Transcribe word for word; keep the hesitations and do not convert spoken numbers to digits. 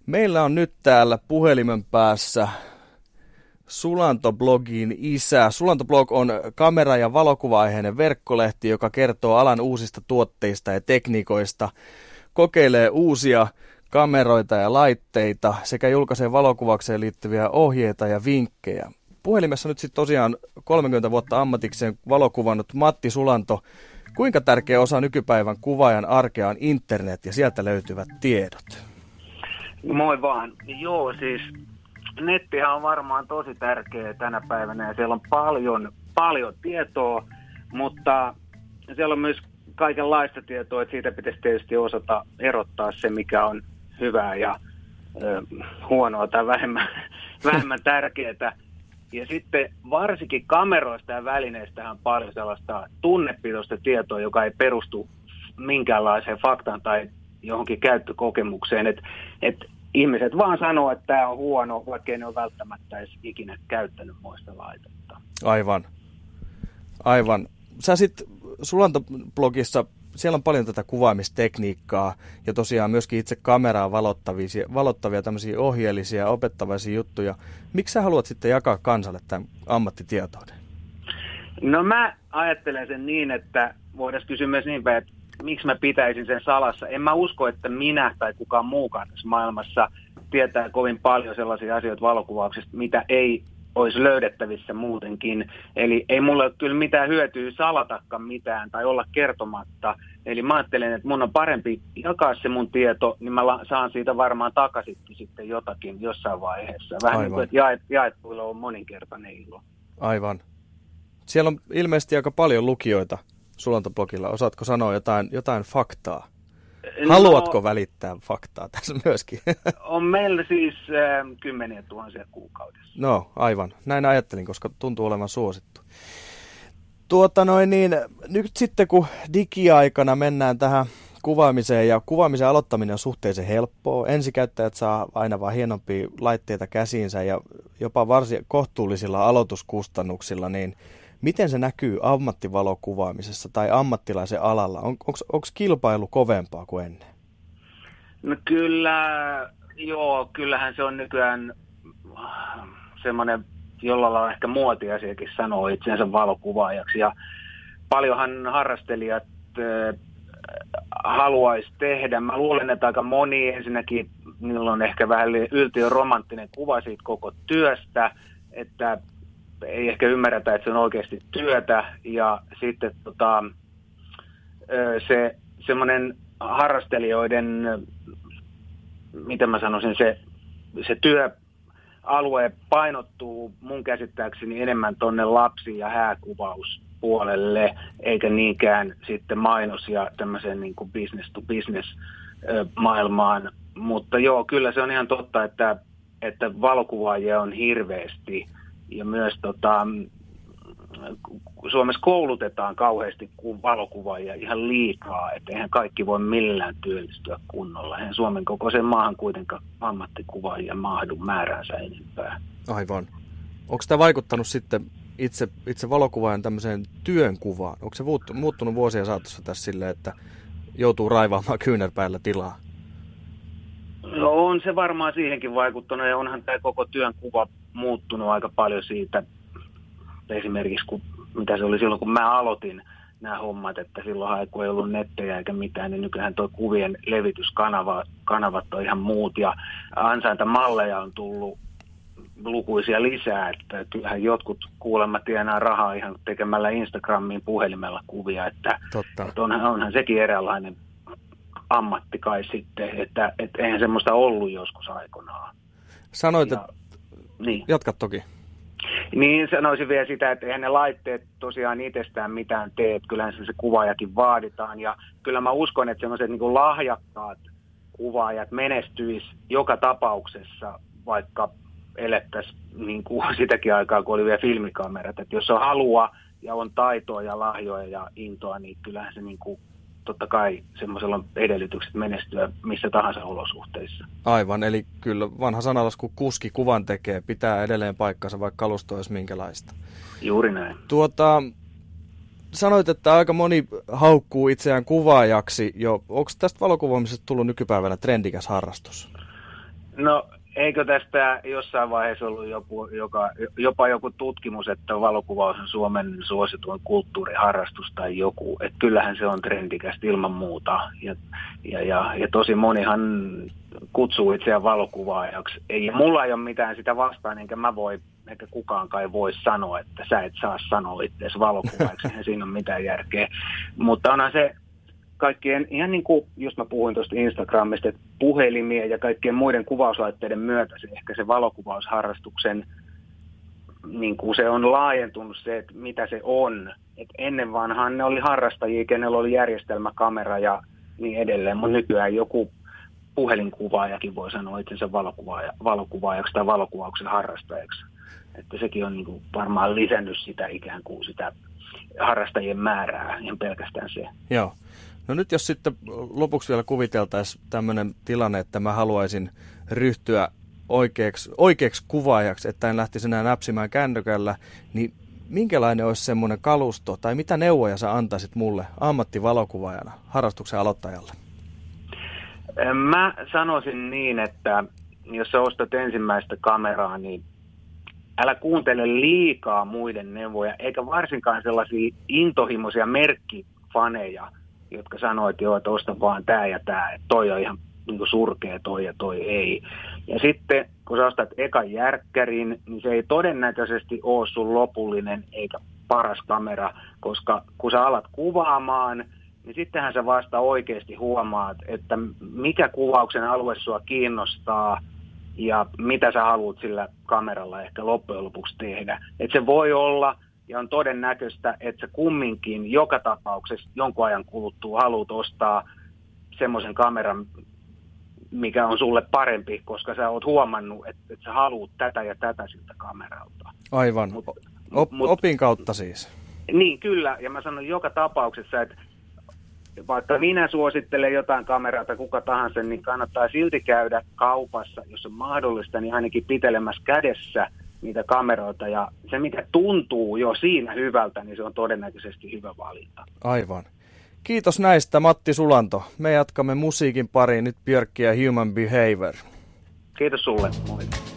Meillä on nyt täällä puhelimen päässä Sulanto-blogin isä. Sulanto-blog on kamera- ja valokuva-aiheinen verkkolehti, joka kertoo alan uusista tuotteista ja tekniikoista, kokeilee uusia kameroita ja laitteita sekä julkaisee valokuvaukseen liittyviä ohjeita ja vinkkejä. Puhelimessa nyt sitten tosiaan kolmekymmentä vuotta ammatikseen valokuvannut Matti Sulanto. Kuinka tärkeä osa nykypäivän kuvaajan arkea on internet ja sieltä löytyvät tiedot? Moi vaan. Joo, siis nettihan on varmaan tosi tärkeä tänä päivänä ja siellä on paljon, paljon tietoa, mutta siellä on myös kaikenlaista tietoa, että siitä pitäisi tietysti osata erottaa se, mikä on hyvää ja ö, huonoa tai vähemmän, vähemmän tärkeää. Ja sitten varsinkin kameroista ja välineistä on paljon sellaista tunnepitoista tietoa, joka ei perustu minkäänlaiseen faktaan tai johonkin käyttökokemukseen. Että et ihmiset vaan sanoo, että tämä on huono, vaikka ei ne ole välttämättä edes ikinä käyttänyt muista laitetta. Aivan. Aivan. Sä sitten Sulanto-blogissa, siellä on paljon tätä kuvaamistekniikkaa ja tosiaan myöskin itse kameraa valottavia, valottavia tämmöisiä ohjeellisia, opettavaisia juttuja. Miksi sä haluat sitten jakaa kansalle tämän ammattitietouden? No mä ajattelen sen niin, että voidaan kysyä myös niin päin, että miksi mä pitäisin sen salassa. En mä usko, että minä tai kukaan muukaan tässä maailmassa tietää kovin paljon sellaisia asioita valokuvauksesta, mitä ei olisi löydettävissä muutenkin. Eli ei mulla ole kyllä mitään hyötyä salatakaan mitään tai olla kertomatta. Eli mä ajattelen, että mun on parempi jakaa se mun tieto, niin mä saan siitä varmaan takaisin sitten jotakin jossain vaiheessa. Vähän niin kuin, että jaet, jaettuilla on moninkertainen ilo. Aivan. Siellä on ilmeisesti aika paljon lukijoita Sulanto-blogilla. Osaatko sanoa jotain, jotain faktaa? Haluatko no, välittää faktaa tässä myöskin? On meillä siis äh, kymmeniä tuhansia kuukaudessa. No, aivan. Näin ajattelin, koska tuntuu olevan suosittu. Tuota noin niin, nyt sitten kun digiaikana mennään tähän kuvaamiseen ja kuvaamisen aloittaminen on suhteellisen helppoa. Ensikäyttäjät saa aina vaan hienompia laitteita käsiinsä ja jopa varsin kohtuullisilla aloituskustannuksilla, niin miten se näkyy ammattivalokuvaamisessa tai ammattilaisen alalla? On, onko kilpailu kovempaa kuin ennen? No kyllä, joo, kyllähän se on nykyään semmoinen, jolla on ehkä muotiasiakin sanoo itsensä valokuvaajaksi. Ja paljonhan harrastelijat äh, haluaisi tehdä. Mä luulen, että aika moni ensinnäkin, niillä on ehkä vähän yltiö romanttinen kuva siitä koko työstä, että ei ehkä ymmärretä, että se on oikeasti työtä, ja sitten tota, se semmoinen harrastelijoiden, miten mä sanoisin, se, se työalue painottuu mun käsittääkseni enemmän tonne lapsi- ja hääkuvauspuolelle, eikä niinkään sitten mainos- ja tämmöisen niin kuin business to business maailmaan. Mutta joo, kyllä se on ihan totta, että, että valokuvaajia on hirveästi. Ja myös tota, Suomessa koulutetaan kauheasti valokuvaajia ihan liikaa, että eihän kaikki voi millään työllistyä kunnolla. Eihän Suomen kokoisen maahan kuitenkaan ammattikuvaajia mahdu määräänsä enempää. Aivan. Onko tämä vaikuttanut sitten itse, itse valokuvaajan tämmöiseen työnkuvaan? Onko se muuttunut vuosien saatossa tässä silleen, että joutuu raivaamaan kyynärpäällä tilaa? No on se varmaan siihenkin vaikuttanut ja onhan tämä koko työn kuva muuttunut aika paljon siitä esimerkiksi, kun, mitä se oli silloin, kun mä aloitin nämä hommat, että silloinhan kun ei ollut nettejä eikä mitään, niin nykyään tuo kuvien levityskanavat on ihan muut ja ansaintamalleja on tullut lukuisia lisää, että kyllähän jotkut kuulemma tienaa rahaa ihan tekemällä Instagramiin puhelimella kuvia, että, että onhan, onhan sekin eräänlainen ammatti kai sitten, että, että eihän semmoista ollut joskus aikoinaan. Sanoit, että niin. Jatka toki. Niin sanoisin vielä sitä, että eihän ne laitteet tosiaan itsestään mitään tee, että kyllähän se kuvaajakin vaaditaan ja kyllä mä uskon, että semmoiset niin kuin lahjakkaat kuvaajat menestyis joka tapauksessa, vaikka elettäisiin niin kuin sitäkin aikaa, kun oli vielä filmikamerat, että jos on halua ja on taitoa ja lahjoja ja intoa, niin kyllähän se niin kuin totta kai semmoisella on edellytykset menestyä missä tahansa olosuhteissa. Aivan, eli kyllä vanha sanalasku kuski kuvan tekee, pitää edelleen paikkansa, vaikka kalusto olisi minkälaista. Juuri näin. Tuota, sanoit, että aika moni haukkuu itseään kuvaajaksi jo. Onko tästä valokuvaamisesta tullut nykypäivänä trendikäs harrastus? No eikö tästä jossain vaiheessa ollut joku, joka, jopa joku tutkimus, että valokuvaus on Suomen suosituin kulttuuriharrastus tai joku. Että kyllähän se on trendikästä ilman muuta. Ja, ja, ja, ja tosi monihan kutsuu itseään valokuvaajaksi. Ei, mulla ei ole mitään sitä vastaan, enkä mä voi, eikä kukaan kai voi sanoa, että sä et saa sanoa itseäsi valokuvaajaksi. Eihän siinä ole mitään järkeä. Mutta onhan se kaikkien, ihan niin kuin, jos mä puhuin tuosta Instagramista, että puhelimien ja kaikkien muiden kuvauslaitteiden myötä se ehkä se valokuvausharrastuksen, niin kuin se on laajentunut se, että mitä se on. Et ennen vanhaan ne oli harrastajia, kenellä oli järjestelmäkamera ja niin edelleen, mutta nykyään joku puhelinkuvaajakin voi sanoa itsensä valokuvaaja, valokuvaajaksi tai valokuvauksen harrastajaksi. Että sekin on niin kuin varmaan lisännyt sitä ikään kuin sitä harrastajien määrää, ihan pelkästään se. Joo. No nyt jos sitten lopuksi vielä kuviteltaisiin tämmöinen tilanne, että mä haluaisin ryhtyä oikeaksi, oikeaksi kuvaajaksi, että en lähtisi enää näpsimään kännykällä, niin minkälainen olisi semmoinen kalusto tai mitä neuvoja sä antaisit mulle ammattivalokuvaajana harrastuksen aloittajalle? Mä sanoisin niin, että jos sä ostat ensimmäistä kameraa, niin älä kuuntele liikaa muiden neuvoja, eikä varsinkaan sellaisia intohimoisia merkkifaneja, jotka sanoo, että joo, että osta vaan tää ja tää, että toi on ihan niin kuin surkea toi ja toi ei. Ja sitten, kun sä ostat ekan järkkärin, niin se ei todennäköisesti ole sun lopullinen eikä paras kamera, koska kun sä alat kuvaamaan, niin sittenhän sä vasta oikeasti huomaat, että mikä kuvauksen alue sua kiinnostaa ja mitä sä haluat sillä kameralla ehkä loppujen lopuksi tehdä. Että se voi olla ja on todennäköistä, että sä kumminkin joka tapauksessa jonkun ajan kuluttua haluat ostaa semmoisen kameran, mikä on sulle parempi, koska sä oot huomannut, että, että sä haluat tätä ja tätä siltä kameralta. Aivan. Mut, Op, mut, opin kautta siis. Niin, kyllä. Ja mä sanon joka tapauksessa, että vaikka minä suosittelen jotain kameraa tai kuka tahansa, niin kannattaa silti käydä kaupassa, jos on mahdollista, niin ainakin pitelemässä kädessä niitä kameroita. Ja se, mikä tuntuu jo siinä hyvältä, niin se on todennäköisesti hyvä valinta. Aivan. Kiitos näistä, Matti Sulanto. Me jatkamme musiikin pariin nyt Björk ja Human Behavior. Kiitos sulle. Moi.